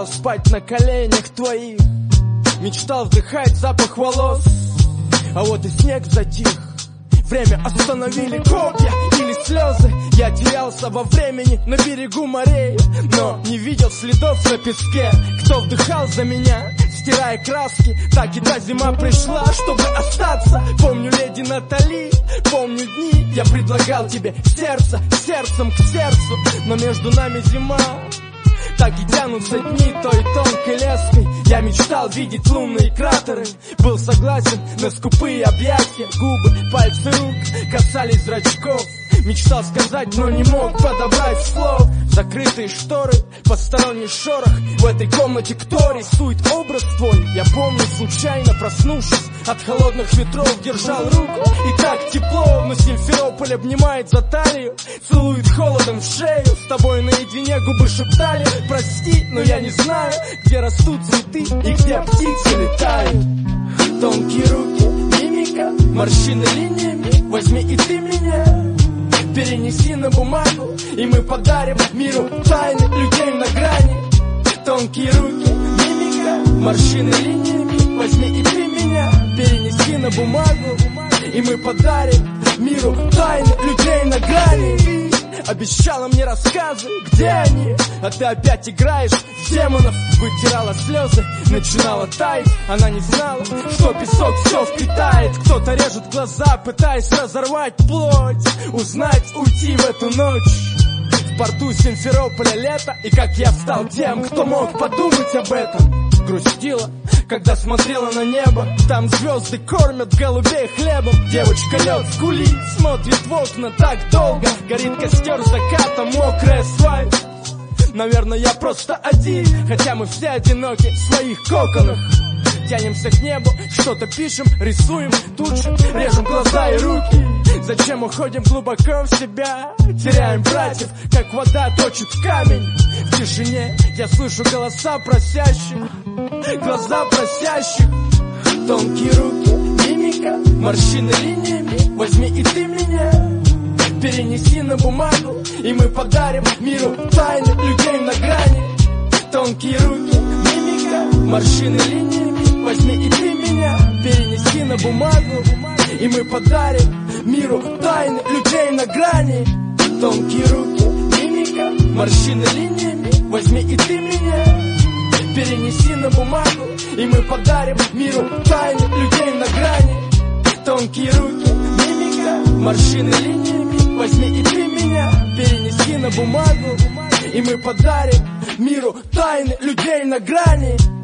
Мечтал спать на коленях твоих, мечтал вдыхать запах волос. А вот и снег затих, время остановили копья или слезы. Я терялся во времени на берегу морей, но не видел следов на песке. Кто вдыхал за меня, стирая краски? Так и та зима пришла, чтобы остаться. Помню леди Натали, помню дни. Я предлагал тебе сердце, сердцем к сердцу, но между нами зима. Так и тянутся дни той тонкой леской. Я мечтал видеть лунные кратеры, был согласен на скупые объятия. Губы, пальцы рук касались зрачков. Мечтал сказать, но не мог подобрать слов. Закрытые шторы, посторонний шорох. В этой комнате кто рисует образ твой? Я помню, случайно проснувшись от холодных ветров, держал руку, и так тепло. Но Симферополь обнимает за талию, целует холодом в шею. С тобой наедине губы шептали: прости, но я не знаю, где растут цветы и где птицы летают. Тонкие руки, мимика, морщины линиями. Возьми и ты меня, перенеси на бумагу, и мы подарим миру тайны людей на грани. Тонкие руки, мимика, морщины линиями. Возьми и ты меня, перенеси на бумагу, и мы подарим миру тайны людей на грани. Обещала мне рассказы, где они? А ты опять играешь в демонов. Вытирала слезы, начинала таять. Она не знала, что песок все впитает. Кто-то режет глаза, пытаясь разорвать плоть. Узнать, уйти в эту ночь. В порту Симферополя лето, и как я стал тем, кто мог подумать об этом. Грустила, когда смотрела на небо. Там звезды кормят голубей хлебом. Девочка лед скулит, смотрит в окна так долго. Горит костер заката, мокрый асфальт. Наверное, я просто один, хотя мы все одиноки в своих коконах. Тянемся к небу, что-то пишем, рисуем, тучи, режем глаза и руки. Зачем уходим глубоко в себя? Теряем братьев, как вода точит камень. В тишине я слышу голоса просящих, глаза просящих. Тонкие руки, мимика, морщины линиями. Возьми и ты меня, перенеси на бумагу, и мы подарим миру тайны людей на грани. Тонкие руки, мимика, морщины линиями. Возьми и ты меня, перенеси на бумагу, и мы подарим миру тайны людей на грани. Тонкие руки, мимика, морщины линиями. Возьми и ты меня, перенеси на бумагу, и мы подарим миру тайны людей на грани. Тонкие руки, мимика, морщины линиями. Возьми и ты меня, перенеси на бумагу, и мы подарим миру тайны людей на грани.